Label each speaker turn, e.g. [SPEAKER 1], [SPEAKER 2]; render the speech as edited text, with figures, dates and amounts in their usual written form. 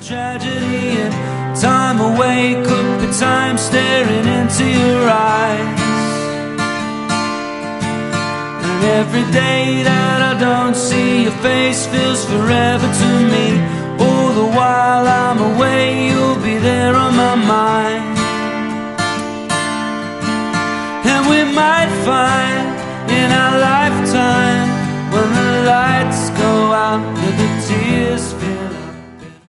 [SPEAKER 1] Tragedy and time away could be time staring into your eyes. And every day that I don't see your face feels forever to me.